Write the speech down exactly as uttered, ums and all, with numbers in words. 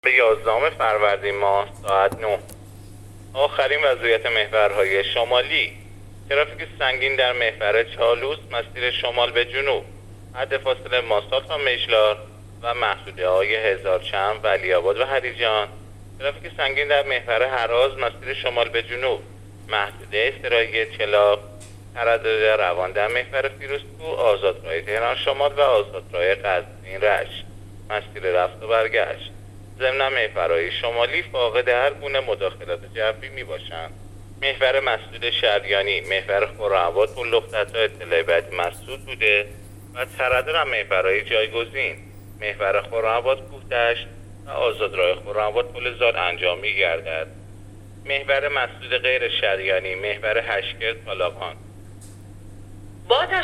به یازدهم فروردین ماه ساعت نه. آخرین وضعیت محورهای شمالی: ترافیک سنگین در محور چالوس مسیر شمال به جنوب، حد فاصله ماسات و مشلار و محدوده های هزارچند، ولیعاباد و هریجان. ترافیک سنگین در محور هراز مسیر شمال به جنوب، محدوده استرایی چلاق، تردد روان در محور فیروزکوه، آزادراه تهران شمال و آزادراه قزوین رشت مسیر رفت و برگشت. ضمن محورهای شمالی فاقد هر گونه مداخلات جوی می باشند. محور مسدود شریانی، محور خرم‌آباد پل لخت اطلاع بعدی مسدود بوده و تردد در محورهای جایگزین، محور خرم‌آباد کوه‌دشت و آزادراه خرم‌آباد پل زاد انجام می گردد. محور مسدود غیر شریانی، محور هشگرد طالقان. با